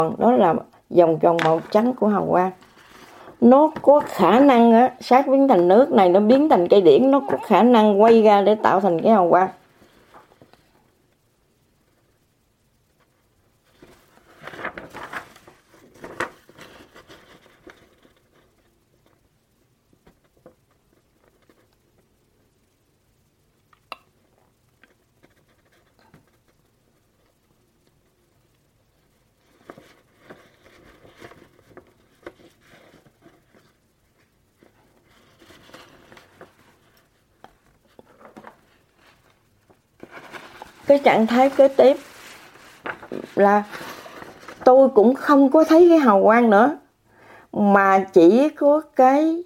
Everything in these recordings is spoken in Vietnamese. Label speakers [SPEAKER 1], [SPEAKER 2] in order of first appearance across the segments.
[SPEAKER 1] đó là vòng tròn màu trắng của hào quang. Nó có khả năng á, sát biến thành nước này nó biến thành cây điển, nó có khả năng quay ra để tạo thành cái hào quang. Cái trạng thái kế tiếp là tôi cũng không có thấy cái hào quang nữa, mà chỉ có cái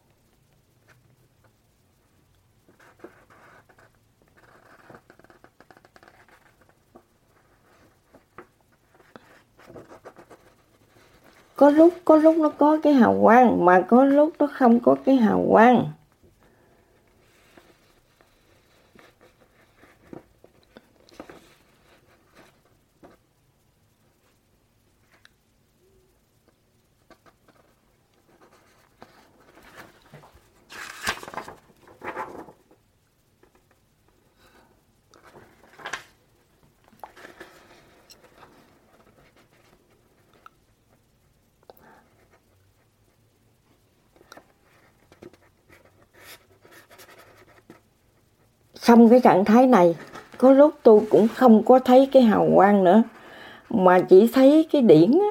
[SPEAKER 1] có lúc nó có cái hào quang, mà có lúc nó không có cái hào quang. Xong cái trạng thái này, có lúc tôi cũng không có thấy cái hào quang nữa, mà chỉ thấy cái điển á.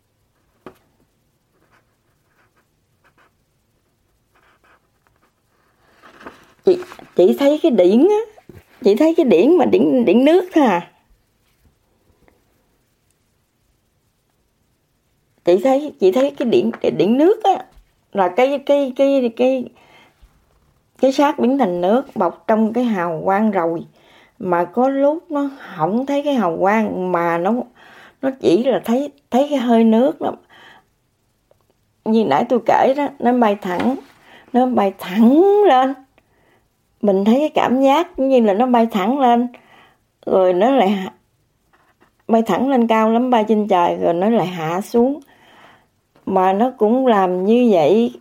[SPEAKER 1] Chỉ thấy cái điển á, chỉ thấy cái điển mà điển nước thôi à. Chỉ thấy cái điển nước á, là cái xác biến thành nước bọc trong cái hào quang rồi, mà có lúc nó không thấy cái hào quang, mà nó chỉ là thấy cái hơi nước đó. Như nãy tôi kể đó, nó bay thẳng lên. Mình thấy cái cảm giác như là nó bay thẳng lên, rồi nó lại bay thẳng lên cao lắm, bay trên trời rồi nó lại hạ xuống. Mà nó cũng làm như vậy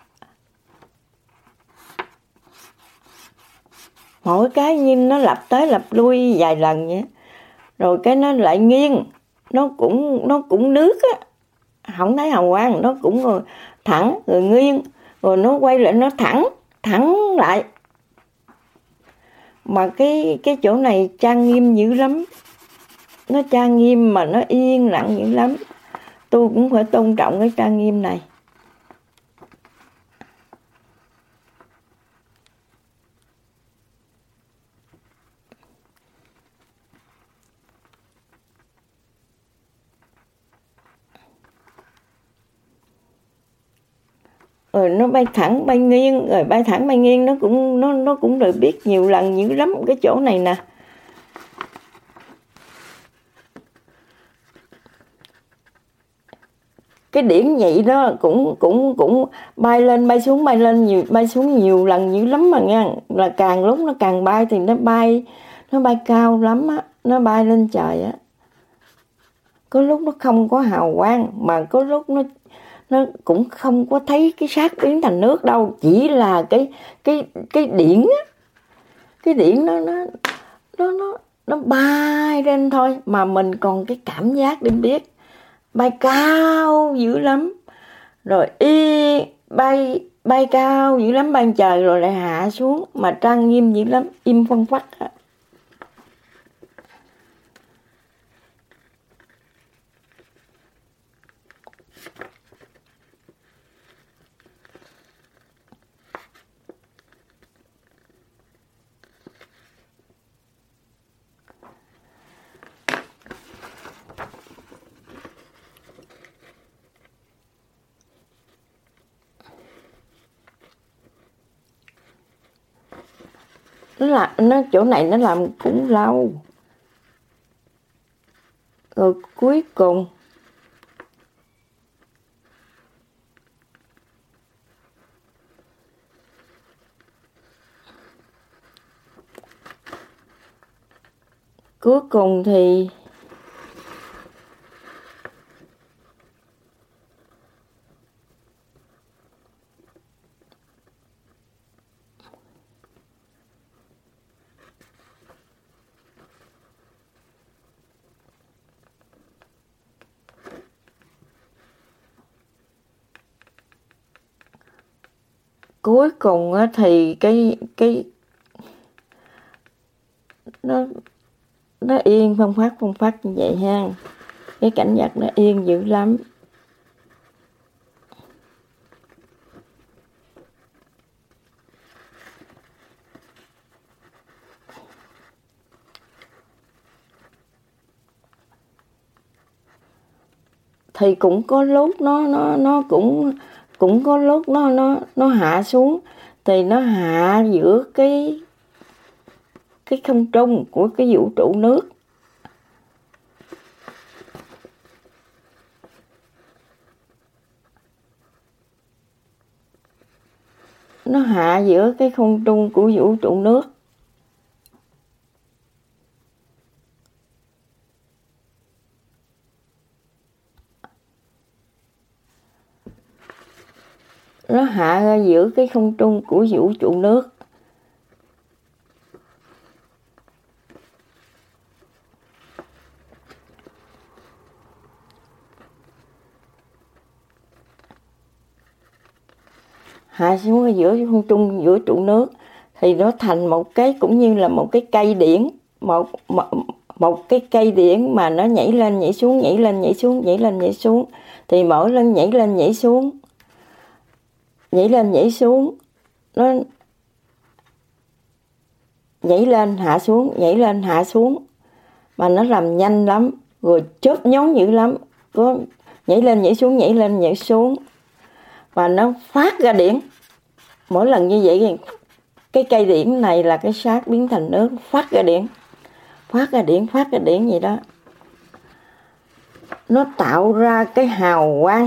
[SPEAKER 1] mỗi cái, như nó lặp tới lặp lui vài lần vậy. Rồi cái nó lại nghiêng, nó cũng nước á, không thấy hào quang, nó cũng rồi thẳng rồi nghiêng, rồi nó quay lại nó thẳng lại. Mà cái chỗ này trang nghiêm dữ lắm, nó trang nghiêm mà nó yên lặng dữ lắm. Tôi cũng phải tôn trọng cái trang nghiêm này. Rồi nó bay thẳng bay nghiêng, rồi bay thẳng bay nghiêng, nó cũng được biết nhiều lần dữ lắm cái chỗ này nè. Cái điểm vậy đó cũng bay lên bay xuống nhiều lần dữ lắm mà nha. Là càng lúc nó càng bay thì nó bay cao lắm á, nó bay lên trời á. Có lúc nó không có hào quang, mà có lúc nó cũng không có thấy cái xác biến thành nước đâu, chỉ là cái điển á, cái điển nó bay lên thôi, mà mình còn cái cảm giác để biết bay cao dữ lắm, rồi bay cao dữ lắm, bay trời rồi lại hạ xuống, mà trang nghiêm dữ lắm, im phăng phắc á. Nó chỗ này nó làm cũng lâu. Rồi cuối cùng thì cuối cùng á, thì cái nó yên phong phát như vậy ha. Cái cảnh vật nó yên dữ lắm. Thì cũng có lúc nó cũng có lúc nó hạ xuống, thì nó hạ giữa cái không trung của cái vũ trụ nước. Nó hạ giữa cái không trung của vũ trụ nước. Nó hạ ra giữa cái không trung của vũ trụ nước. Hạ xuống ở giữa không trung giữa trụ nước, thì nó thành một cái, cũng như là một cái cây điển, một cái cây điển mà nó nhảy lên nhảy xuống, nhảy lên nhảy xuống, nhảy lên nhảy xuống. Thì mỗi lần nhảy lên nhảy xuống, nhảy lên nhảy xuống, nó nhảy lên hạ xuống, nhảy lên hạ xuống, mà nó làm nhanh lắm, rồi chớp nhón dữ lắm, có nhảy lên nhảy xuống, nhảy lên nhảy xuống, và nó phát ra điển. Mỗi lần như vậy, cái cây điển này là cái xác biến thành nước, phát ra điển, phát ra điển, phát ra điển vậy đó. Nó tạo ra cái hào quang,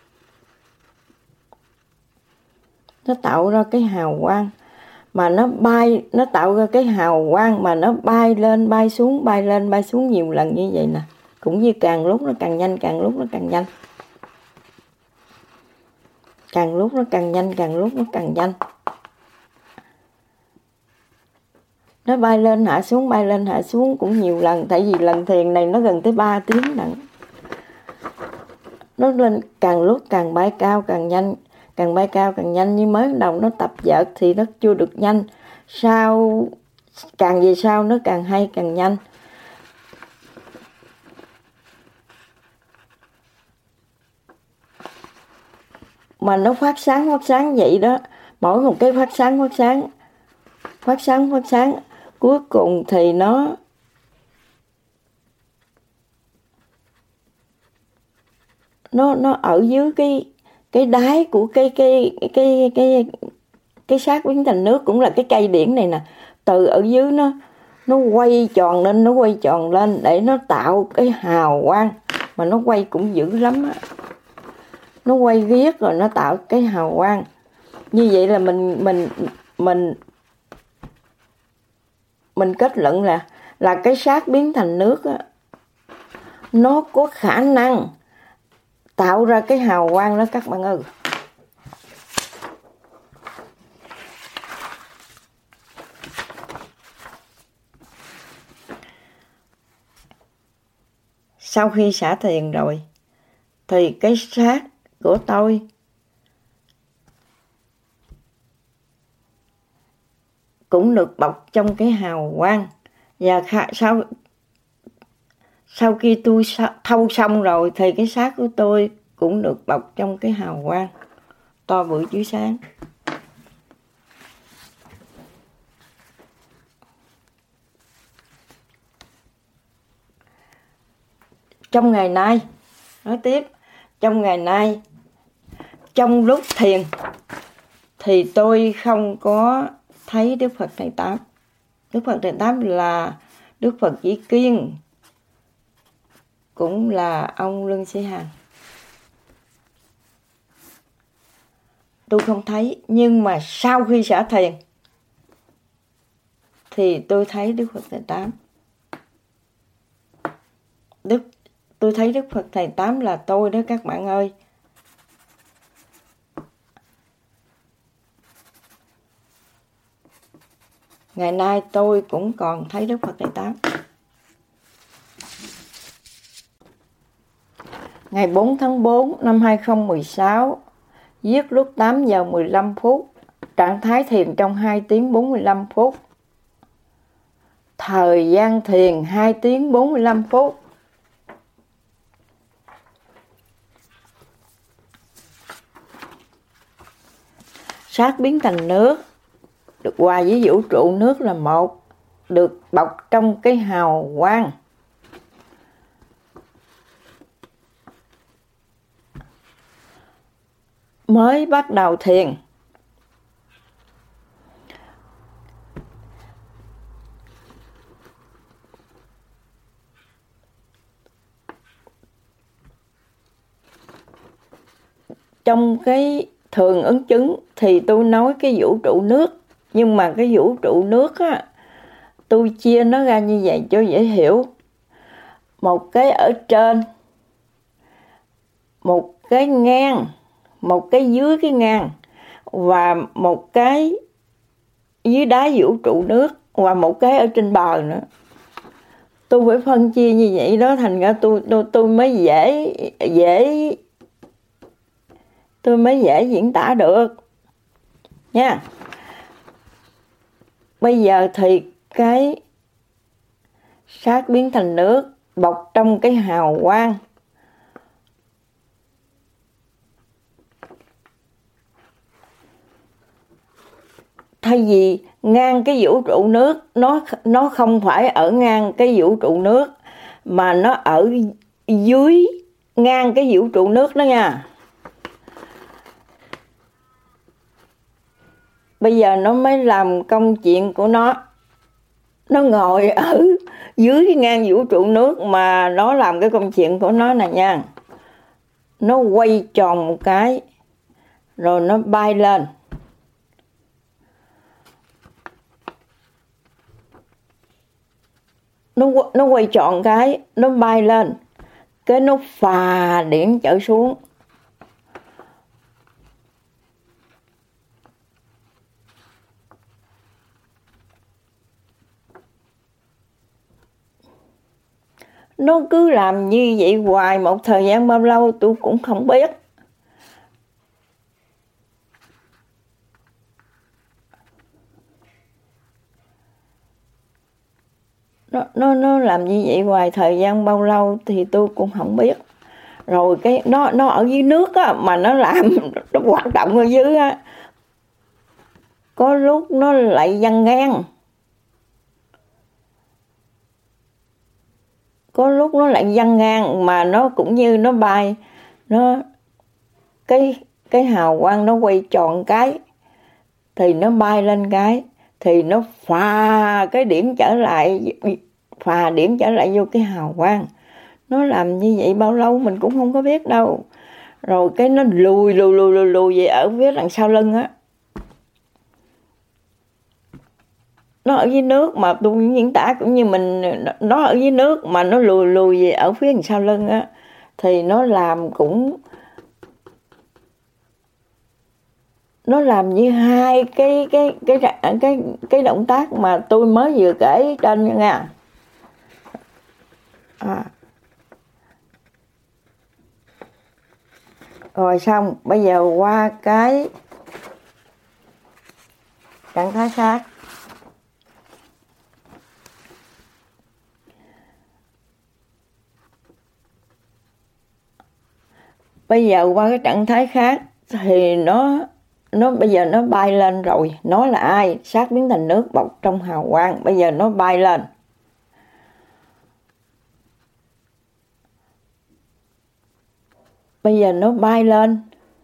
[SPEAKER 1] nó tạo ra cái hào quang mà nó bay, nó tạo ra cái hào quang mà nó bay lên bay xuống, bay lên bay xuống nhiều lần như vậy nè. Cũng như càng lúc nó càng nhanh, càng lúc nó càng nhanh, càng lúc nó càng nhanh, càng lúc nó càng nhanh. Nó bay lên hạ xuống, bay lên hạ xuống cũng nhiều lần. Tại vì lần thiền này nó gần tới 3 tiếng lận. Nó lên càng lúc càng bay cao càng nhanh, càng bay cao càng nhanh. Nhưng mới đầu nó tập vợt thì nó chưa được nhanh, sau càng về sau nó càng hay càng nhanh. Mà nó phát sáng vậy đó. Mỗi một cái phát sáng, cuối cùng thì nó ở dưới cái đáy của cái xác biến thành nước, cũng là cái cây điển này nè. Từ ở dưới nó quay tròn lên, nó quay tròn lên để nó tạo cái hào quang, mà nó quay cũng dữ lắm á. Nó quay riết rồi nó tạo cái hào quang. Như vậy là mình kết luận là cái xác biến thành nước á, nó có khả năng tạo ra cái hào quang đó các bạn ơi. Sau khi xả thiền rồi thì cái xác của tôi cũng được bọc trong cái hào quang. Và sau khi tôi thâu xong rồi thì cái xác của tôi cũng được bọc trong cái hào quang to bự chiếu sáng. Trong ngày nay, nói tiếp, trong ngày nay, trong lúc thiền thì tôi không có thấy Đức Phật Thầy Tám. Đức Phật Thầy Tám là Đức Phật Chỉ Kiên, cũng là ông Lương Sĩ Hằng. Tôi không thấy, nhưng mà sau khi xả thiền thì tôi thấy Đức Phật Thầy Tám. Tôi thấy Đức Phật Thầy Tám là tôi đó các bạn ơi. Ngày nay tôi cũng còn thấy Đức Phật Thầy Tám. Ngày 4 tháng 4 năm 2016, giết lúc 8 giờ 15 phút, trạng thái thiền trong 2 tiếng 45 phút. Thời gian thiền 2 tiếng 45 phút. Xác biến thành nước, được hòa với vũ trụ nước là một, được bọc trong cái hào quang. Mới bắt đầu thiền. Trong cái thường ứng chứng thì tôi nói cái vũ trụ nước, nhưng mà cái vũ trụ nước á, tôi chia nó ra như vậy cho dễ hiểu. Một cái ở trên, một cái ngang, một cái dưới cái ngang, và một cái dưới đáy vũ trụ nước, và một cái ở trên bờ nữa. Tôi phải phân chia như vậy đó, thành ra tôi mới dễ diễn tả được nha. Bây giờ thì cái xác biến thành nước, bọc trong cái hào quang. Thay vì ngang cái vũ trụ nước, nó không phải ở ngang cái vũ trụ nước, mà nó ở dưới ngang cái vũ trụ nước đó nha. Bây giờ nó mới làm công chuyện của nó. Nó ngồi ở dưới cái ngang vũ trụ nước mà nó làm cái công chuyện của nó nè nha. Nó quay tròn một cái, rồi nó bay lên. Nó quay tròn cái, nó bay lên. Cái nó phà điện trở xuống. Nó cứ làm như vậy hoài một thời gian bao lâu tôi cũng không biết. Nó làm như vậy hoài thời gian bao lâu thì tôi cũng không biết. Rồi cái nó ở dưới nước á, mà nó làm nó hoạt động ở dưới á, có lúc nó lại văng ngang, có lúc nó lại văng ngang, mà nó cũng như nó bay, nó cái hào quang nó quay tròn cái thì nó bay lên, cái thì nó phà điểm trở lại vô cái hào quang. Nó làm như vậy bao lâu mình cũng không có biết đâu. Rồi cái nó lùi về ở phía đằng sau lưng á. Nó ở dưới nước mà tôi diễn tả cũng như mình, nó ở dưới nước mà nó lùi về ở phía đằng sau lưng á, thì nó làm như hai cái động tác mà tôi mới vừa kể trên nha. Rồi xong, bây giờ qua cái trạng thái khác. Bây giờ qua cái trạng thái khác thì nó bây giờ nó bay lên rồi. Nó là ai? Xác biến thành nước bọc trong hào quang. Bây giờ nó bay lên. Bây giờ nó bay lên.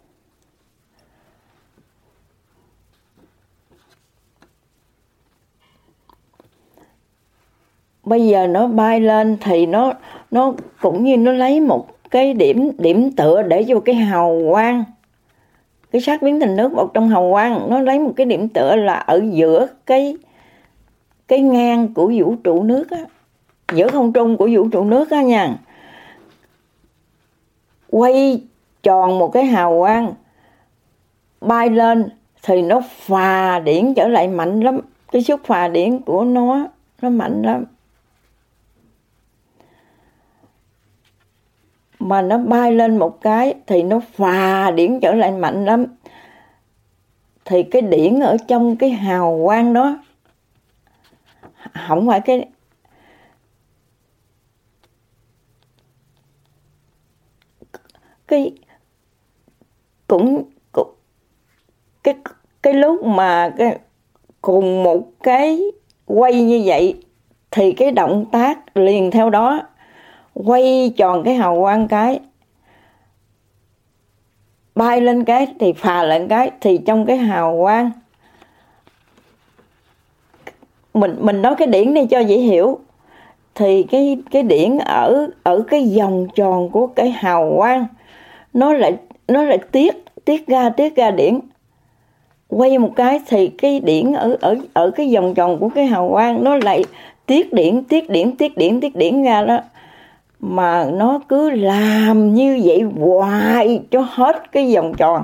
[SPEAKER 1] Bây giờ nó bay lên thì nó cũng như nó lấy một cái điểm tựa để vô cái hào quang. Cái xác biến thành nước bọc trong hào quang, nó lấy một cái điểm tựa là ở giữa cái ngang của vũ trụ nước á, giữa không trung của vũ trụ nước á nha. Quay tròn một cái hào quang, bay lên thì nó phà điển trở lại mạnh lắm. Cái sức phà điển của nó mạnh lắm. Mà nó bay lên một cái thì nó phà điển trở lại mạnh lắm. thì cái điển ở trong cái hào quang đó, không phải cái cũng cái lúc mà cùng một cái quay như vậy thì cái động tác liền theo đó, quay tròn cái hào quang cái, bay lên cái thì phà lên cái, thì trong cái hào quang mình nói cái điển này cho dễ hiểu, thì cái điển ở cái vòng tròn của cái hào quang nó lại tiết ra điển. Quay một cái thì cái điển ở cái vòng tròn của cái hào quang nó lại tiết điển ra đó, mà nó cứ làm như vậy hoài cho hết cái vòng tròn.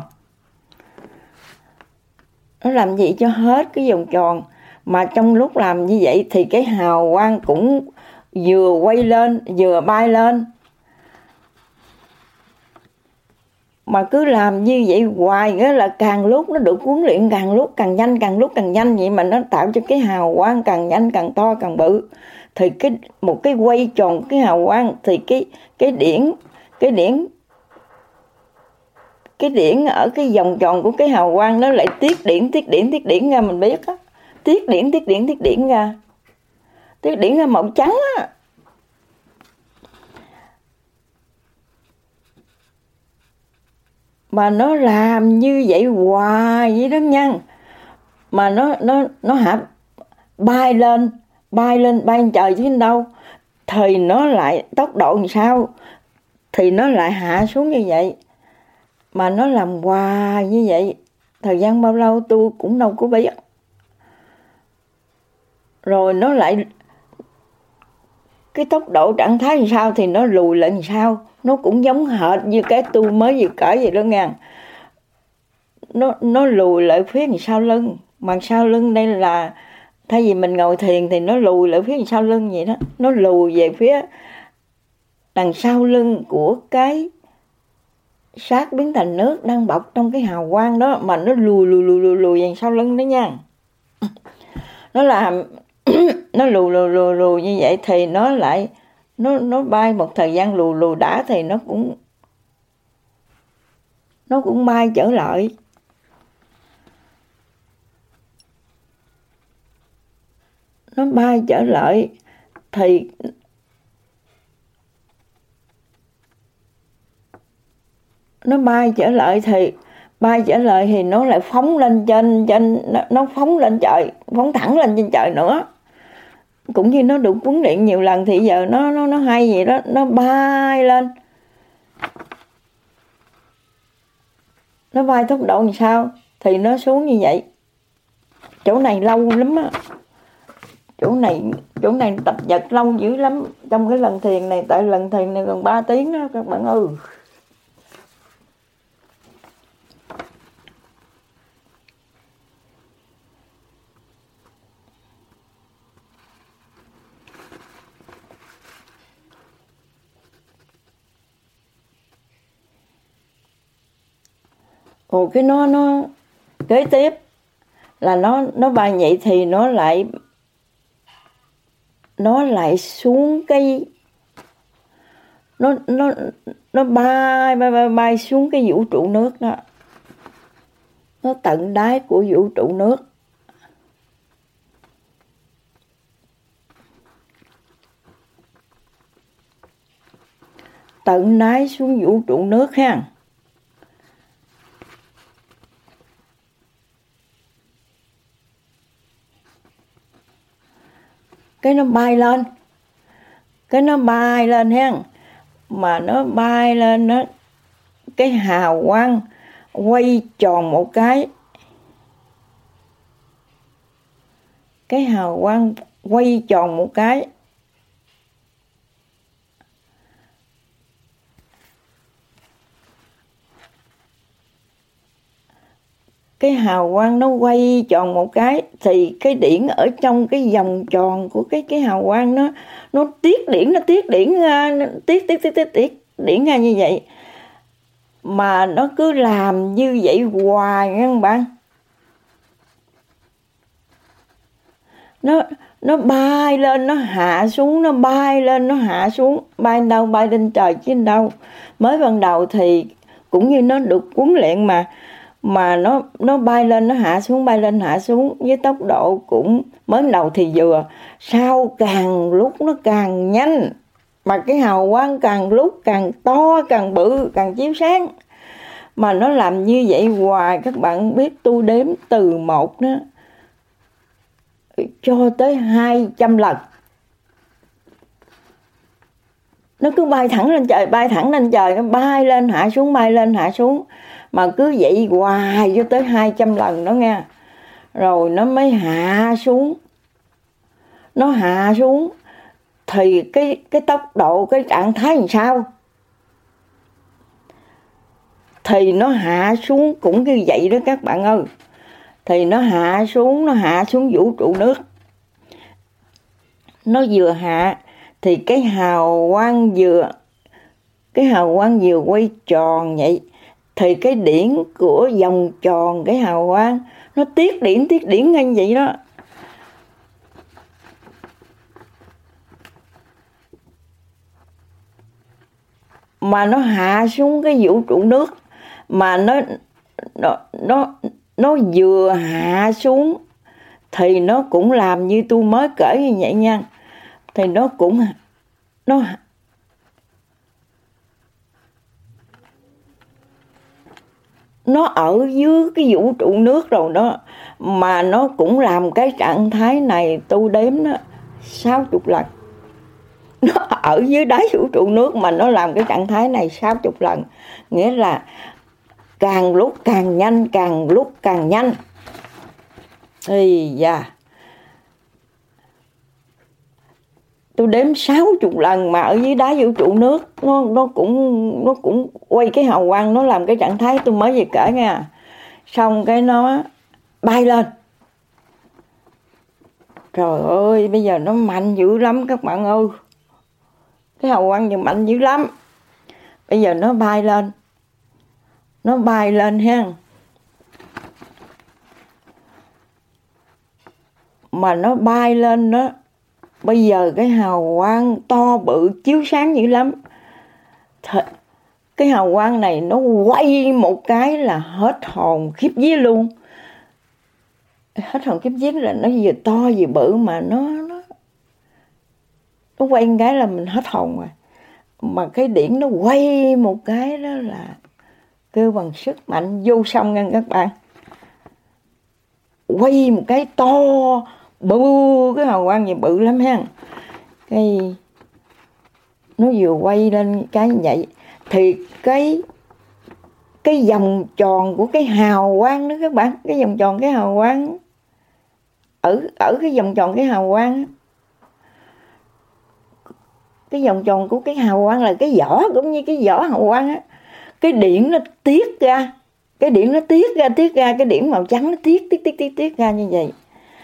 [SPEAKER 1] Nó làm gì cho hết cái vòng tròn, mà trong lúc làm như vậy thì cái hào quang cũng vừa quay lên vừa bay lên, mà cứ làm như vậy hoài, nghĩa là càng lúc nó được huấn luyện càng lúc càng nhanh vậy, mà nó tạo cho cái hào quang càng nhanh, càng to, càng bự. Thì một cái quay tròn cái hào quang thì cái điển ở cái vòng tròn của cái hào quang nó lại tiết điển ra, mình biết á, tiết điển ra màu trắng á. Mà nó làm như vậy hoài vậy đó nha, mà nó bay lên trời chứ đâu, thì nó lại tốc độ làm sao thì nó lại hạ xuống như vậy, mà nó làm hoài như vậy thời gian bao lâu tôi cũng đâu có biết. Rồi nó lại cái tốc độ trạng thái làm sao thì nó lùi lại làm sao, nó cũng giống hệt như cái tôi mới vừa kể vậy đó nha. Nó lùi lại phía sau lưng, mà sau lưng đây là thay vì mình ngồi thiền thì nó lùi lại phía sau lưng vậy đó, nó lùi về phía đằng sau lưng của cái xác biến thành nước đang bọc trong cái hào quang đó, mà nó lùi về sau lưng đó nha. Nó làm nó lùi như vậy thì nó lại nó bay một thời gian lùi đã thì nó cũng bay trở lại. Nó bay trở lại thì bay trở lại thì nó lại phóng lên trên nó phóng lên trời, phóng thẳng lên trên trời nữa. Cũng như nó được huấn luyện nhiều lần thì giờ nó hay vậy đó, nó bay lên. Nó bay tốc độ làm sao thì nó xuống như vậy. Chỗ này lâu lắm á. Chỗ này tập vật lâu dữ lắm. Trong cái lần thiền này, tại lần thiền này gần 3 tiếng đó các bạn ơi. Ồ, cái nó kế tiếp là nó bay vậy thì nó lại xuống cái nó bay xuống cái vũ trụ nước đó. Nó tận đáy của vũ trụ nước. Tận đáy xuống vũ trụ nước ha. Cái nó bay lên ha, mà nó bay lên đó, cái hào quang quay tròn một cái, hào quang quay tròn một cái, hào quang nó quay tròn một cái thì cái điển ở trong cái vòng tròn của cái hào quang nó tiết điển ra như vậy, mà nó cứ làm như vậy hoài nha các bạn. nó nó bay lên nó hạ xuống, nó bay lên nó hạ xuống, bay đâu? Bay lên trời chứ đâu. Mới ban đầu thì cũng như nó được huấn luyện mà nó bay lên nó hạ xuống, bay lên hạ xuống với tốc độ cũng mới đầu thì vừa, sau càng lúc nó càng nhanh, mà cái hào quang càng lúc càng to, càng bự, càng chiếu sáng. Mà nó làm như vậy hoài, các bạn biết tôi đếm từ 1 đó cho tới 200 lần. Nó cứ bay thẳng lên trời, bay thẳng lên trời, nó bay lên hạ xuống, bay lên hạ xuống. Mà cứ vậy hoài cho tới 200 lần đó nghe. Rồi nó mới hạ xuống. Nó hạ xuống thì cái tốc độ, cái trạng thái làm sao? Thì nó hạ xuống cũng như vậy đó các bạn ơi. Thì nó hạ xuống vũ trụ nước. Nó vừa hạ thì cái hào quang vừa quay tròn vậy, thì cái điển của vòng tròn cái hào quang nó tiết điển ngay vậy đó. Mà nó hạ xuống cái vũ trụ nước, mà nó vừa hạ xuống thì nó cũng làm như tôi mới kể như vậy nha. Thì nó ở dưới cái vũ trụ nước rồi đó, mà nó cũng làm cái trạng thái này tôi đếm đó 60 lần. Nó ở dưới đáy vũ trụ nước mà nó làm cái trạng thái này 60 lần. Nghĩa là càng lúc càng nhanh, càng lúc càng nhanh. Thì tôi đếm 60 lần mà ở dưới đáy vũ trụ nước nó cũng quay cái hào quang, nó làm cái trạng thái tôi mới vừa kể nha. Xong cái nó bay lên. Trời ơi, bây giờ nó mạnh dữ lắm các bạn ơi. Cái hào quang giờ mạnh dữ lắm. Bây giờ nó bay lên. Nó bay lên ha. Mà nó bay lên đó, bây giờ cái hào quang to bự chiếu sáng dữ lắm. Cái hào quang này nó quay một cái là hết hồn khiếp vía luôn. Hết hồn khiếp vía là nó vừa to vừa bự, mà nó quay một cái là mình hết hồn rồi. Mà cái điển nó quay một cái đó là kêu bằng sức mạnh vô song nha các bạn. Quay một cái to bự, cái hào quang gì bự lắm ha. Cái nó vừa quay lên cái như vậy thì cái vòng tròn của cái hào quang đó các bạn, cái vòng tròn cái hào quang ở cái vòng tròn cái hào quang, cái vòng tròn của cái hào quang là cái vỏ, cũng như cái vỏ hào quang á. Cái điển nó tiết ra, cái điển màu trắng nó tiết ra như vậy.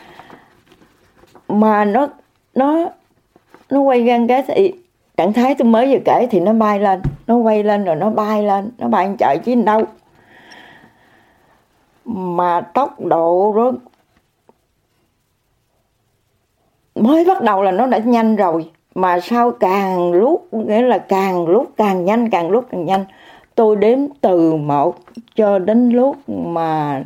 [SPEAKER 1] Mà nó quay ra cái thì trạng thái tôi mới vừa kể thì nó bay lên, nó quay lên rồi nó bay lên, nó bay lên trời chứ đâu. Mà tốc độ đó mới bắt đầu là nó đã nhanh rồi, mà sau càng lúc, nghĩa là càng lúc càng nhanh, càng lúc càng nhanh. Tôi đếm từ 1 cho đến lúc mà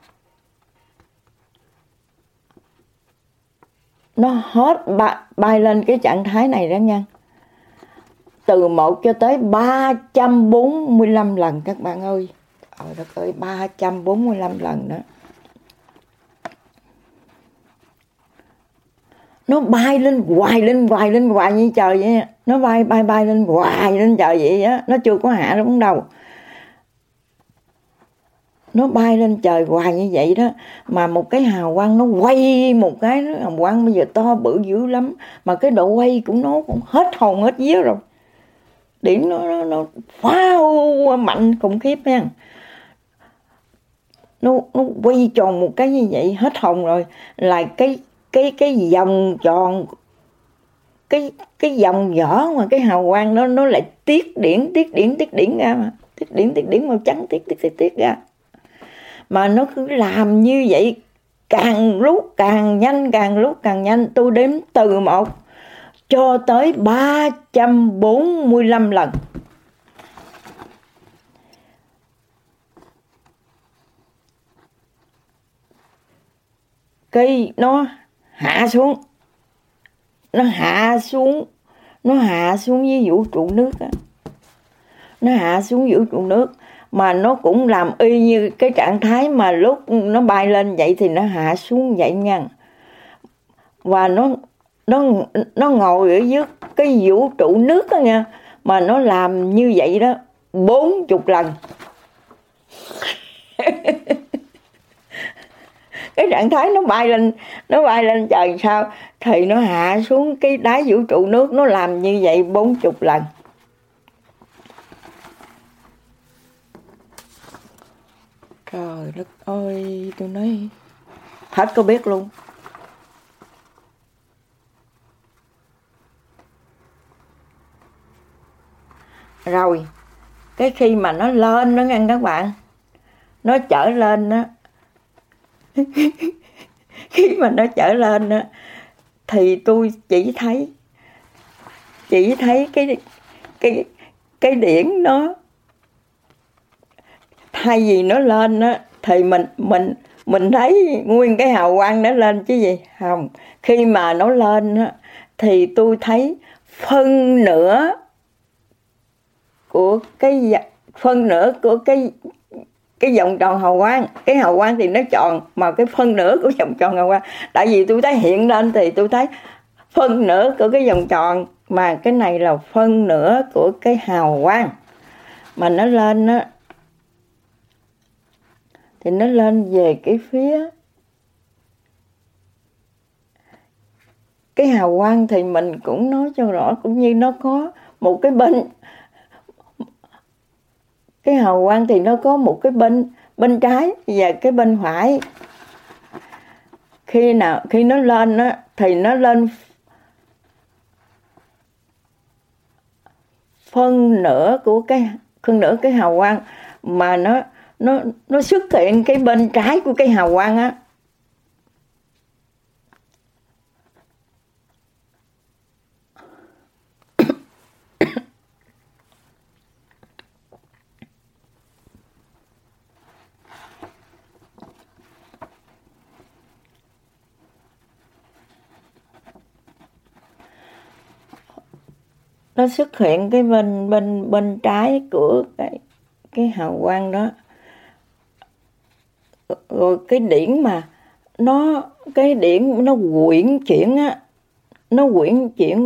[SPEAKER 1] nó hết bay lên cái trạng thái này đó nha. Từ 1 cho tới 345 lần các bạn ơi. Đất ơi, 345 lần đó. Nó bay lên hoài như trời vậy. Nó bay lên hoài lên trời vậy á. Nó chưa có hạ đúng đâu. Nó bay lên trời hoài như vậy đó. Mà một cái hào quang nó quay một cái, nó hào quang bây giờ to bự dữ lắm. Mà cái độ quay của nó cũng hết hồn hết vía rồi. Điểm nó wow, mạnh khủng khiếp nha. Nó quay tròn một cái như vậy hết hồn rồi. Là cái vòng tròn, cái vòng vỏ mà cái hào quang đó nó lại tiết điển ra mà. Tiết điển màu trắng tiết ra. Mà nó cứ làm như vậy càng lúc càng nhanh. Tôi đếm từ 1 cho tới 345 lần. Cây nó hạ xuống, nó hạ xuống với vũ trụ nước á. Nó hạ xuống vũ trụ nước mà nó cũng làm y như cái trạng thái mà lúc nó bay lên vậy thì nó hạ xuống vậy nha. Và nó ngồi ở dưới cái vũ trụ nước đó nha, mà nó làm như vậy đó 40 lần. Cái trạng thái nó bay lên trời sao thì nó hạ xuống cái đáy vũ trụ nước, nó làm như vậy 40 lần. Trời đất ơi, tôi nói hết có biết luôn. Rồi cái khi mà nó lên đó nha các bạn, nó trở lên đó, khi mà nó trở lên đó thì tôi chỉ thấy cái điển nó, thay vì nó lên đó thì mình thấy nguyên cái hào quang nó lên chứ gì không. Khi mà nó lên đó thì tôi thấy phân nửa của cái vòng tròn hào quang. Cái hào quang thì nó tròn, mà cái phân nửa của vòng tròn hào quang, tại vì tôi thấy hiện lên thì tôi thấy phân nửa của cái vòng tròn, mà cái này là phân nửa của cái hào quang. Mà nó lên á thì nó lên về cái phía cái hào quang, thì mình cũng nói cho rõ, cũng như nó có một cái bên, cái hào quang thì nó có một cái bên trái và cái bên phải. Khi nó lên á thì nó lên phân nửa cái hào quang, mà nó xuất hiện cái bên trái của cái hào quang á. Nó xuất hiện cái bên trái của cái hào quang đó. Rồi cái điển mà cái điển nó quyển chuyển á, nó quyển chuyển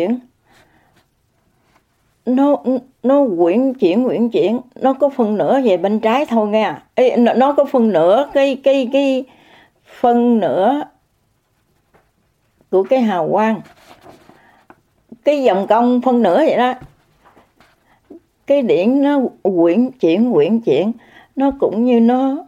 [SPEAKER 1] nó quyển chuyển, nó có phân nửa về bên trái thôi nghe. Nó có phân nửa cái phân nửa của cái hào quang, cái vòng cong phân nửa vậy đó. Cái điển nó quyển chuyển, nó cũng như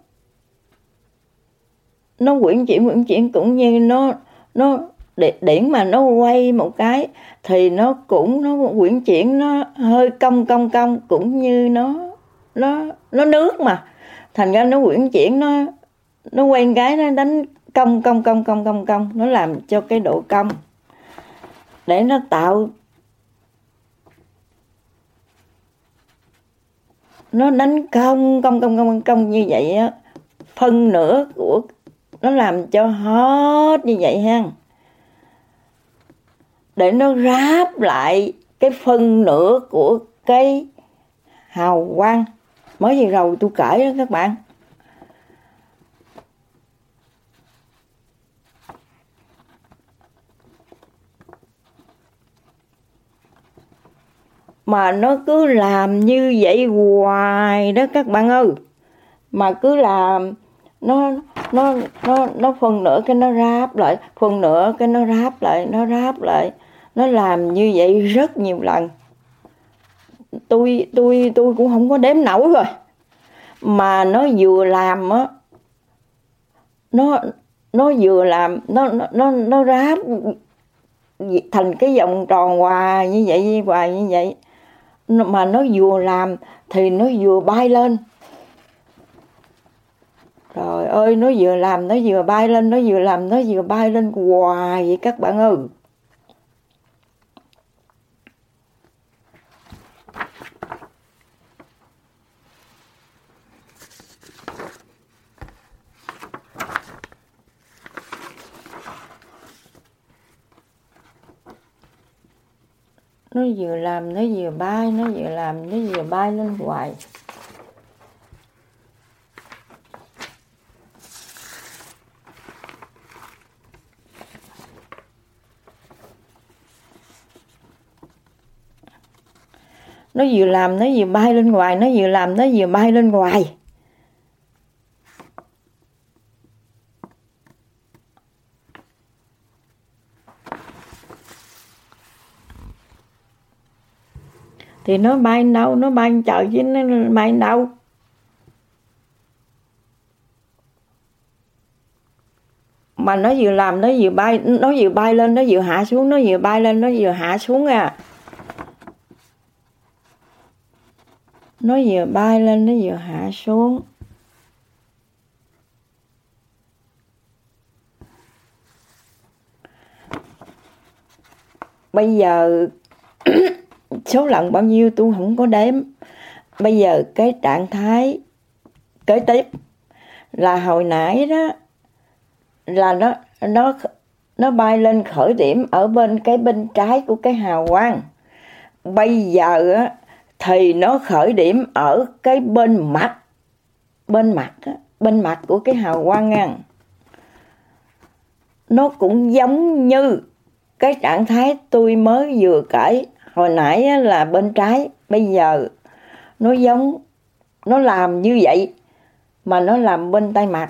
[SPEAKER 1] nó quyển chuyển cũng như nó điển mà nó quay một cái thì nó quyển chuyển, nó hơi cong, cũng như nó nước mà, thành ra nó quyển chuyển, nó quay cái nó đánh cong, nó làm cho cái độ cong để nó tạo, nó đánh cong như vậy á, phân nửa của nó làm cho hết như vậy ha, để nó ráp lại cái phân nửa của cái hào quang mới vừa rồi tôi kể đó các bạn. Mà nó cứ làm như vậy hoài đó các bạn ơi. Mà cứ làm nó phân nửa cái nó ráp lại, phân nửa cái nó ráp lại, nó làm như vậy rất nhiều lần. Tôi cũng không có đếm nổi rồi. Mà nó vừa làm á, nó vừa làm, nó ráp thành cái vòng tròn hoài như vậy. Mà nó vừa làm thì nó vừa bay lên. Trời ơi, nó vừa làm nó vừa bay lên, nó vừa làm nó vừa bay lên hoài vậy các bạn ơi. Nó vừa làm nó vừa bay, nó vừa làm nó vừa bay lên hoài. Nó vừa làm nó vừa bay lên hoài, nó vừa làm nó vừa bay lên hoài. Thì nó bay đâu, nó bay trời chứ nó bay đâu. Mà nó vừa làm nó vừa bay lên nó vừa hạ xuống, nó vừa bay lên nó vừa hạ xuống à. Nó vừa bay lên nó vừa hạ xuống. Bây giờ số lần bao nhiêu tôi không có đếm. Bây giờ cái trạng thái kế tiếp là hồi nãy đó là nó bay lên khởi điểm ở bên trái của cái hào quang. Bây giờ á thì nó khởi điểm ở cái bên mặt của cái hào quang nha. Nó cũng giống như cái trạng thái tôi mới vừa kể hồi nãy là bên trái. Bây giờ nó làm như vậy mà nó làm bên tay mặt.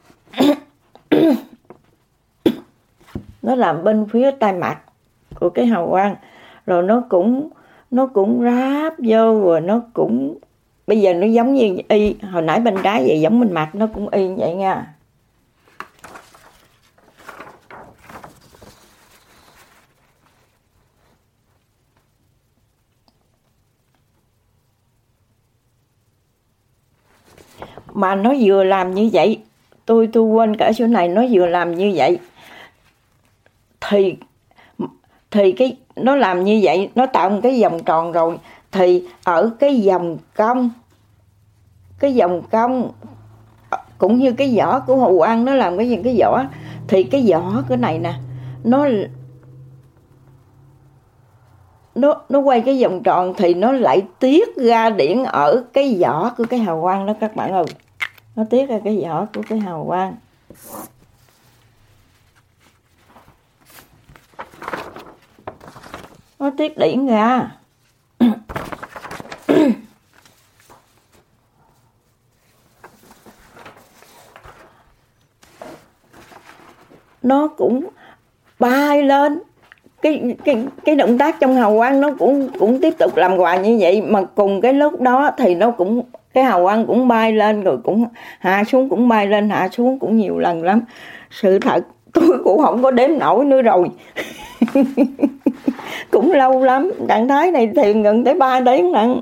[SPEAKER 1] Nó làm bên phía tay mặt của cái hào quang, rồi nó cũng ráp vô, rồi nó cũng bây giờ nó giống như y hồi nãy bên trái vậy, giống bên mặt nó cũng y như vậy nha. Mà nó vừa làm như vậy, tôi quên cả chỗ này, nó vừa làm như vậy thì cái nó làm như vậy, nó tạo một cái vòng tròn rồi, thì ở cái vòng cong cũng như cái vỏ của hào quang, nó làm cái gì cái vỏ, thì cái vỏ cái này nè, nó quay cái vòng tròn thì nó lại tiết ra điện ở cái vỏ của cái hào quang đó các bạn ơi. Nó tiết ra cái vỏ của cái hào quang. Nó tiết điện ra. Nó cũng bay lên. Cái động tác trong hào quang nó cũng tiếp tục làm hoài như vậy, mà cùng cái lúc đó thì nó cũng cái hào quang cũng bay lên rồi cũng hạ xuống, cũng bay lên hạ xuống cũng nhiều lần lắm. Sự thật tôi cũng không có đếm nổi nữa rồi. Cũng lâu lắm, trạng thái này thì gần tới 3 tiếng lận.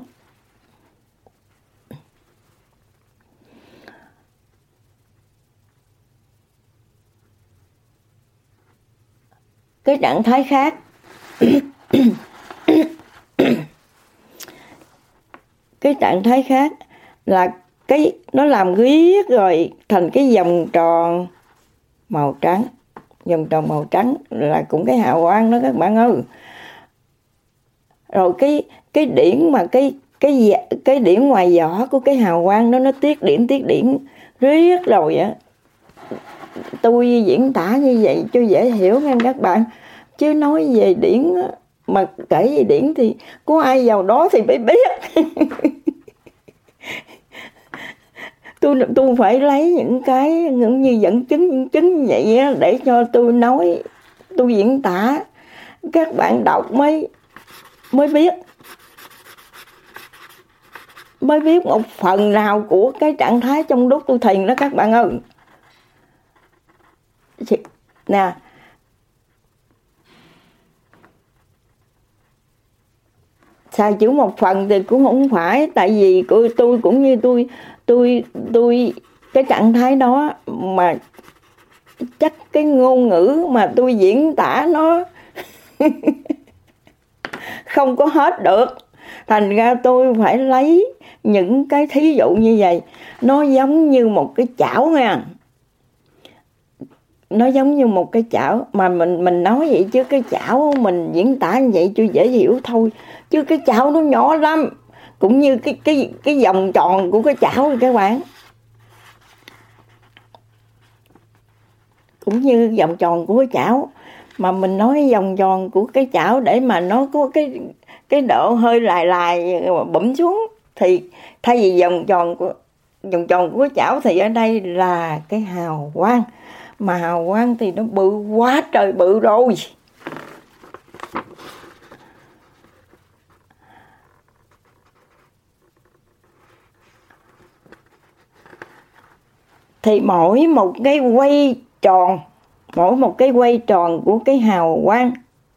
[SPEAKER 1] Cái trạng thái khác cái trạng thái khác là nó làm riết rồi thành cái vòng tròn màu trắng. Vòng tròn màu trắng là cũng cái hào quang đó các bạn ơi. Rồi cái điểm mà cái điểm ngoài vỏ của cái hào quang đó, nó tiết điểm riết rồi á. Tôi diễn tả như vậy cho dễ hiểu nha các bạn, chứ nói về điển mà kể về điển thì có ai vào đó thì mới biết. Tôi phải lấy những như dẫn chứng vậy á, để cho tôi nói, tôi diễn tả, các bạn đọc mới biết một phần nào của cái trạng thái trong lúc tôi thiền đó các bạn ơi. Nè, xài chữ một phần thì cũng không phải, tại vì tôi cũng như tôi cái trạng thái đó mà chắc cái ngôn ngữ mà tôi diễn tả nó không có hết được. Thành ra tôi phải lấy những cái thí dụ như vậy. Nó giống như một cái chảo nha. Nó giống như một cái chảo. Mà mình nói vậy chứ cái chảo mình diễn tả như vậy cho dễ hiểu thôi. Chứ cái chảo nó nhỏ lắm. Cũng như cái vòng tròn của cái chảo rồi các bạn. Cũng như vòng tròn của cái chảo. Mà mình nói vòng tròn của cái chảo để mà nó có cái độ hơi lài bụm xuống. Thì thay vì vòng tròn của cái chảo thì ở đây là cái hào quang. Mà hào quang thì nó bự quá trời bự rồi. Thì mỗi một cái quay tròn của cái hào quang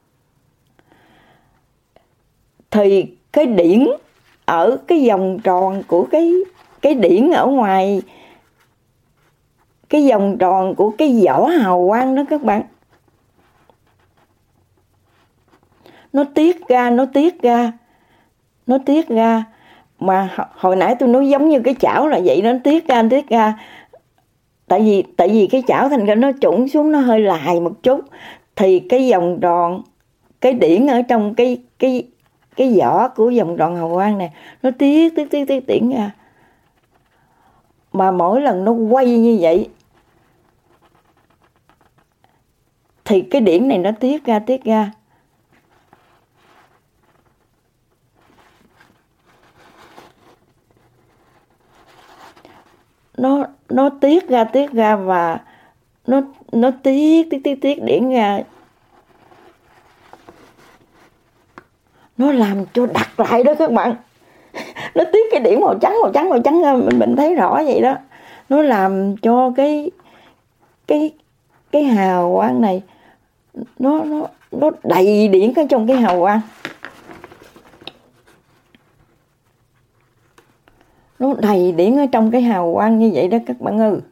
[SPEAKER 1] thì cái điểm ở cái vòng tròn của cái điểm ở ngoài cái vòng tròn của cái vỏ hào quang đó các bạn, nó tiết ra mà hồi nãy tôi nói giống như cái chảo là vậy, nó tiết ra. Tại vì cái chảo thành ra nó trũng xuống, nó hơi lài một chút, thì cái vòng tròn, cái điểm ở trong cái vỏ của vòng tròn hào quang này nó tiết ra. Mà mỗi lần nó quay như vậy thì cái điểm này nó tiết ra. Nó tiết ra và nó tiết điểm ra. Nó làm cho đặc lại đó các bạn. Nó tiết cái điểm màu trắng ra, mình thấy rõ vậy đó. Nó làm cho cái hào quang này nó đầy điểm ở trong cái hào quang. Nó đầy điểm ở trong cái hào quang như vậy đó các bạn ơi.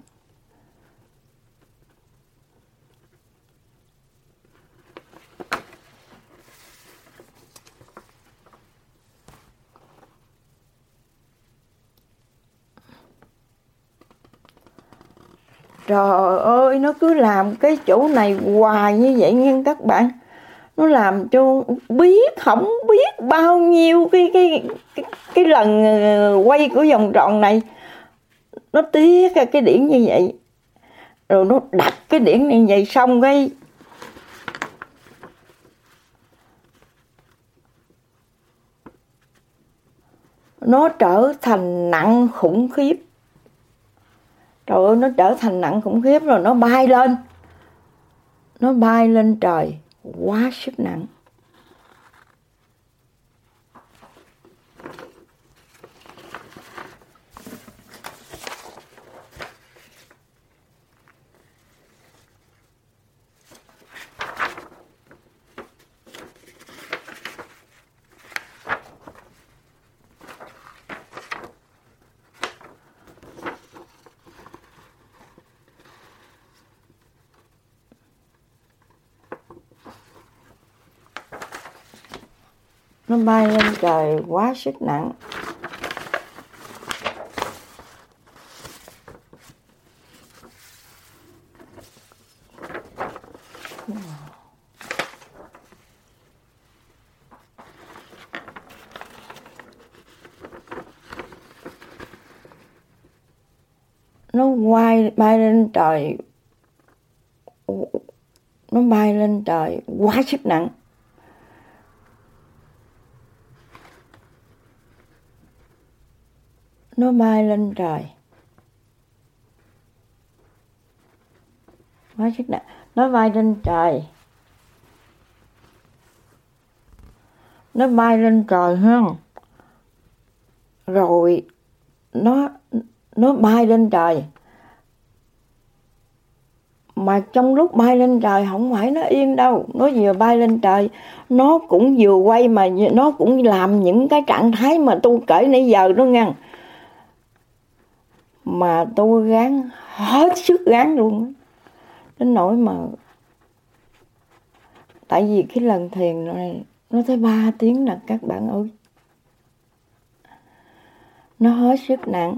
[SPEAKER 1] Trời ơi, nó cứ làm cái chỗ này hoài như vậy nha các bạn. Nó làm cho không biết bao nhiêu cái lần quay của vòng tròn này. Nó tiết ra cái điểm như vậy. Rồi nó đặt cái điểm như vậy xong cái nó trở thành nặng khủng khiếp. Trời ơi, nó trở thành nặng khủng khiếp rồi nó bay lên. Nó bay lên trời quá sức nặng. Nó bay lên trời quá sức nặng. Nó bay lên trời. Nó bay lên trời quá sức nặng. Nó bay lên trời quá sức nặng. Nó bay lên trời. Nó bay lên trời ha. Rồi nó bay lên trời. Mà trong lúc bay lên trời không phải nó yên đâu. Nó vừa bay lên trời, nó cũng vừa quay mà nó cũng làm những cái trạng thái mà tôi kể nãy giờ đó nha. mà tôi gắng hết sức gắng luôn, đến nỗi mà tại vì cái lần thiền này nó tới 3 tiếng là các bạn ơi, nó hết sức nặng.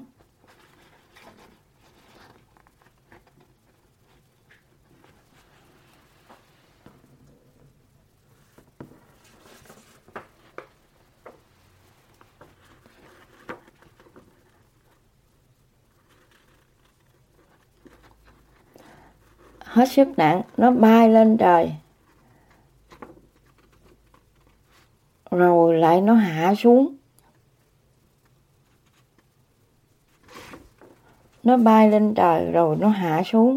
[SPEAKER 1] Hết sức nặng, nó bay lên trời rồi lại nó hạ xuống. Nó bay lên trời rồi nó hạ xuống.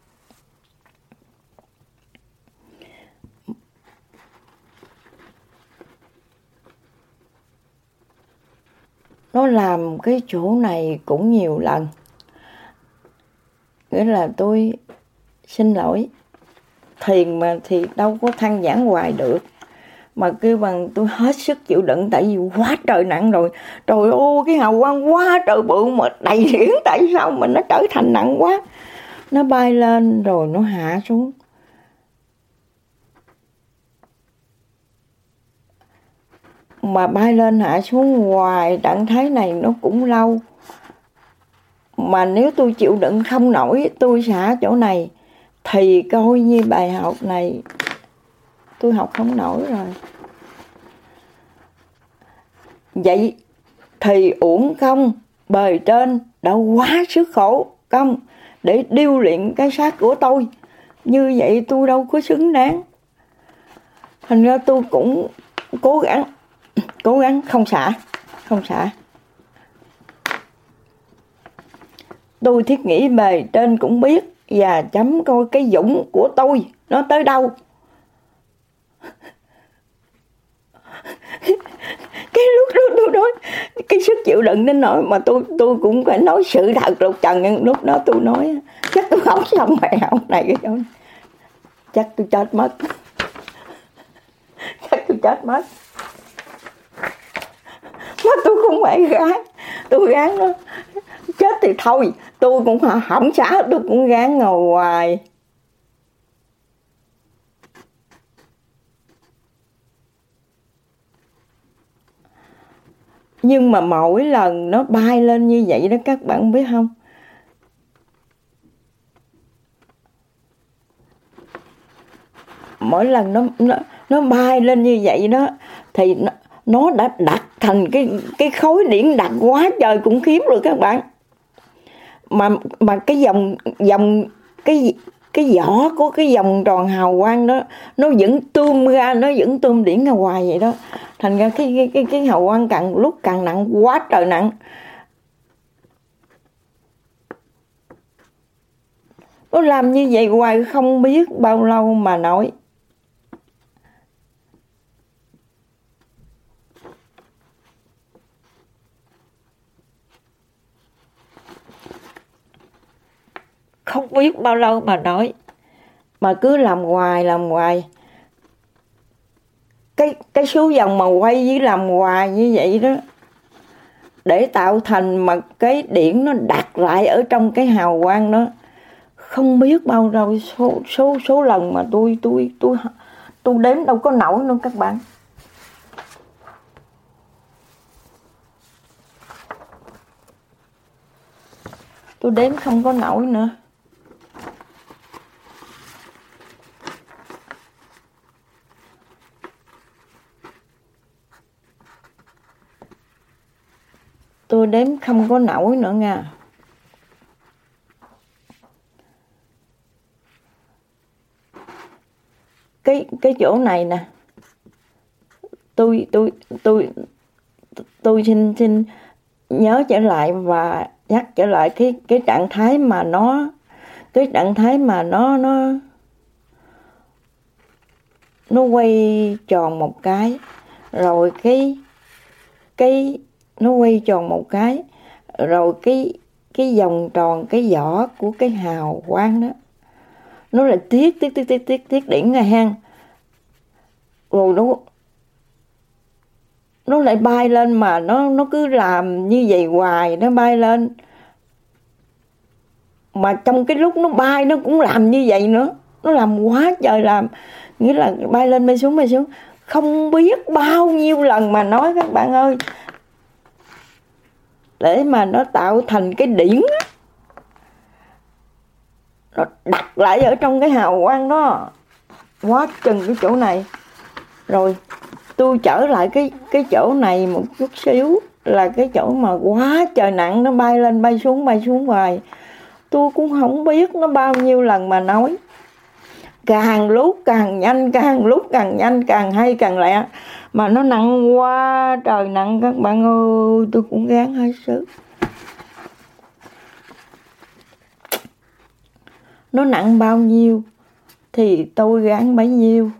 [SPEAKER 1] Nó làm cái chỗ này cũng nhiều lần. Nghĩa là tôi xin lỗi, thiền mà thì đâu có than vãn hoài được. Mà kêu bằng tôi hết sức chịu đựng, tại vì quá trời nặng rồi. Trời ơi, cái hào quang quá trời bự mà đầy điển, tại sao mà nó trở thành nặng quá. Nó bay lên rồi nó hạ xuống. Mà bay lên hạ xuống hoài, trạng thái này nó cũng lâu. Mà nếu tôi chịu đựng không nổi, tôi xả chỗ này, thì coi như bài học này tôi học không nổi rồi. Vậy thì uổng công bề trên đã quá sức khổ công để điêu luyện cái xác của tôi. Như vậy tôi đâu có xứng đáng. Thành ra tôi cũng cố gắng không xả. Tôi thiết nghĩ bề trên cũng biết và chấm coi cái dũng của tôi nó tới đâu. Cái lúc đó tôi nói cái sức chịu đựng đến nỗi mà tôi cũng phải nói sự thật rồi. Trần lúc đó tôi nói chắc tôi không xong bài học này, cái chỗ chắc tôi chết mất. Mà tôi không phải gán, tôi gán nó chết thì thôi, tôi cũng không xả, tôi cũng gán ngồi hoài. Nhưng mà mỗi lần nó bay lên như vậy đó, các bạn biết không? Mỗi lần nó bay lên như vậy đó thì nó đã đặt thành cái khối điển đặc quá trời khủng khiếp rồi các bạn. Mà cái dòng cái vỏ của cái vòng tròn hào quang đó nó vẫn tươm ra, nó vẫn tươm điển ra hoài vậy đó. Thành ra cái hào quang càng lúc càng nặng, quá trời nặng. Nó làm như vậy hoài không biết bao lâu mà nổi. Không biết bao lâu mà nổi. Mà cứ làm hoài. Cái số vòng mà quay với làm hoài như vậy đó, để tạo thành mà cái điển nó đặt lại ở trong cái hào quang đó. Không biết bao lâu số lần mà tôi đếm đâu có nổi nữa các bạn. Tôi đếm không có nổi nữa. Tôi đếm không có nổi nữa nha. Cái chỗ này nè. Tôi xin nhớ trở lại và nhắc trở lại cái trạng thái mà nó quay tròn một cái, rồi nó quay tròn một cái, rồi cái vòng tròn cái vỏ của cái hào quang đó nó lại tiết điển ra hang, rồi nó lại bay lên, mà nó cứ làm như vậy hoài, nó bay lên Mà trong cái lúc nó bay nó cũng làm như vậy nữa, nó làm quá trời làm, nghĩa là bay lên bay xuống, không biết bao nhiêu lần mà nói các bạn ơi, để mà nó tạo thành cái điển á, nó đặt lại ở trong cái hào quang đó quá chừng cái chỗ này. Rồi tôi trở lại cái chỗ này một chút xíu, là cái chỗ mà quá trời nặng, nó bay lên bay xuống hoài. Tôi cũng không biết nó bao nhiêu lần mà nói, càng lúc càng nhanh, càng lúc càng nhanh, càng hay càng lẹ, mà nó nặng quá trời nặng các bạn ơi. Tôi cũng gắng hết sức. Nó nặng bao nhiêu thì tôi gắng bấy nhiêu.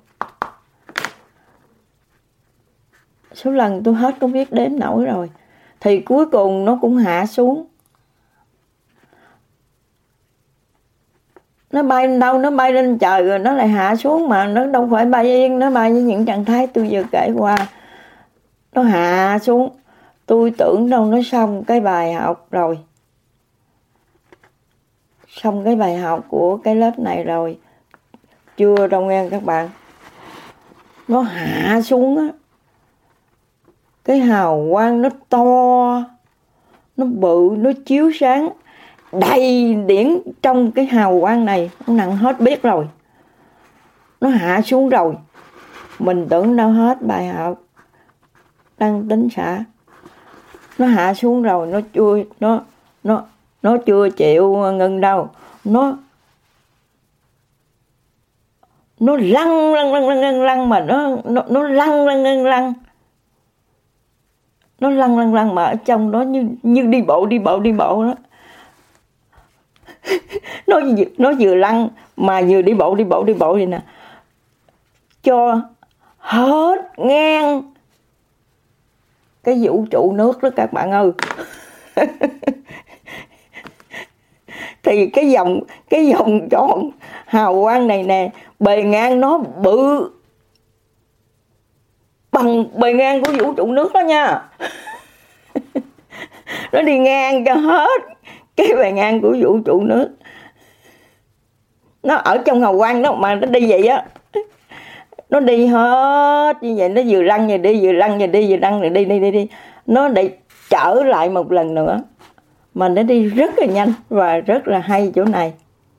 [SPEAKER 1] Số lần tôi hết không biết đếm nổi rồi, thì cuối cùng nó cũng hạ xuống. Nó bay lên đâu, nó bay lên trời rồi nó lại hạ xuống, mà nó đâu phải bay yên, nó bay với những trạng thái tôi vừa kể qua. Nó hạ xuống, tôi tưởng đâu nó xong cái bài học rồi, xong cái bài học của cái lớp này rồi. Chưa đâu nghe các bạn. Nó hạ xuống á, cái hào quang nó to, nó bự, nó chiếu sáng đầy điển trong cái hào quang này. Nó nặng hết biết rồi, nó hạ xuống rồi. Mình tưởng đâu hết bài học đang tính xả, nó hạ xuống rồi. Nó chưa chịu ngừng đâu. Nó lăn mà nó lăn. Nó lăn mà ở trong đó như đi bộ đó. Nó vừa lăn mà vừa đi bộ vậy nè, cho hết ngang cái vũ trụ nước đó các bạn ơi. Thì cái vòng tròn hào quang này nè, bề ngang nó bự bằng bề ngang của vũ trụ nước đó nha. Nó đi ngang cho hết cái bề ngang của vũ trụ nước. Nó ở trong hào quang đó mà nó đi vậy á. Nó đi hết như vậy, nó vừa lăn vừa đi, vừa lăn vừa đi, vừa lăn rồi đi. Nó để trở lại một lần nữa, mà nó đi rất là nhanh và rất là hay chỗ này.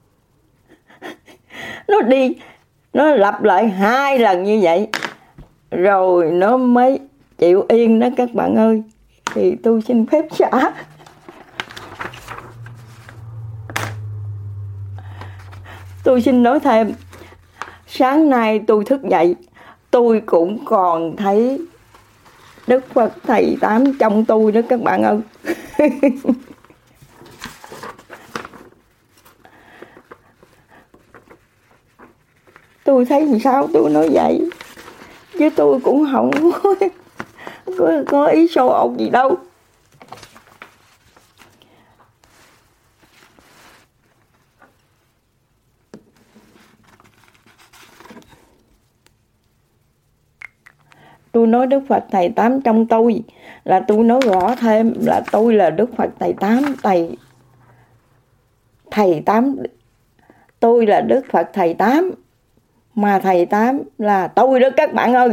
[SPEAKER 1] Nó đi, nó lặp lại 2 lần như vậy rồi nó mới chịu yên đó các bạn ơi. Thì tôi xin phép xả. Tôi xin nói thêm, sáng nay tôi thức dậy, tôi cũng còn thấy Đức Phật Thầy Tám trong tôi đó các bạn ơi. Tôi thấy làm sao tôi nói vậy, chứ tôi cũng không có ý show off gì đâu. Tôi nói Đức Phật Thầy Tám trong tôi là tôi nói rõ thêm là tôi là Đức Phật Thầy Tám. Thầy Tám, tôi là Đức Phật Thầy Tám, mà Thầy Tám là tôi đó các bạn ơi.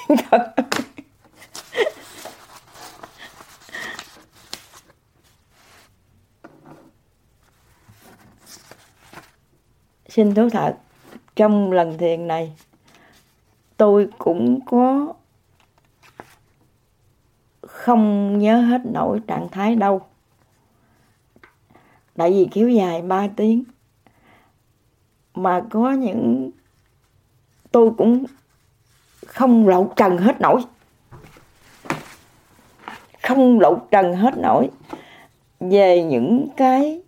[SPEAKER 1] Xin thú thật, trong lần thiền này tôi cũng có không nhớ hết nổi trạng thái đâu. Tại vì kéo dài 3 tiếng, mà có những tôi cũng không lột trần hết nổi. Không lột trần hết nổi về những cái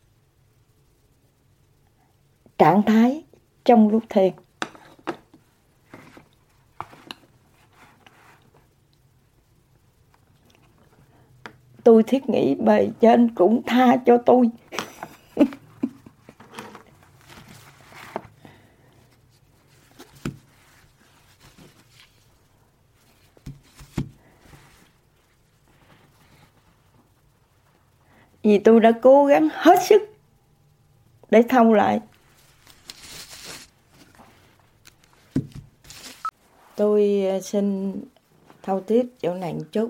[SPEAKER 1] trạng thái trong lúc thiền. Tôi thiết nghĩ bề trên cũng tha cho tôi. Vì tôi đã cố gắng hết sức để thâu lại. Tôi xin thâu tiếp chỗ này một chút.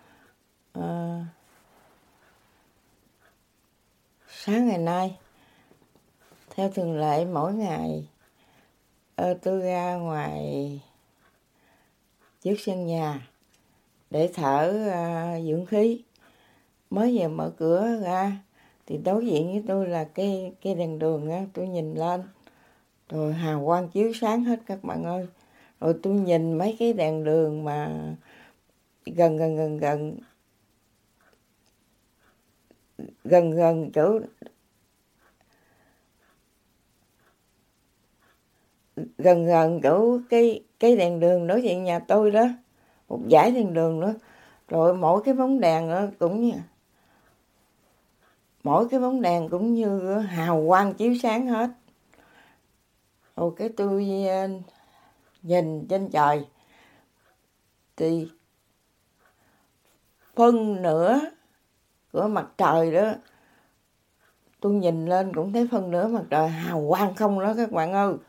[SPEAKER 1] Sáng ngày nay, theo thường lệ mỗi ngày, tôi ra ngoài trước sân nhà để thở dưỡng khí. Mới vừa mở cửa ra thì đối diện với tôi là cái đèn đường á, tôi nhìn lên rồi hào quang chiếu sáng hết các bạn ơi. Rồi tôi nhìn mấy cái đèn đường mà gần chỗ gần chỗ cái đèn đường đối diện nhà tôi đó, một dải đèn đường nữa. Rồi mỗi cái bóng đèn đó cũng như hào quang chiếu sáng hết. Rồi cái tôi nhìn trên trời thì phân nửa của mặt trời đó, tôi nhìn lên cũng thấy phân nửa mặt trời hào quang không đó các bạn ơi.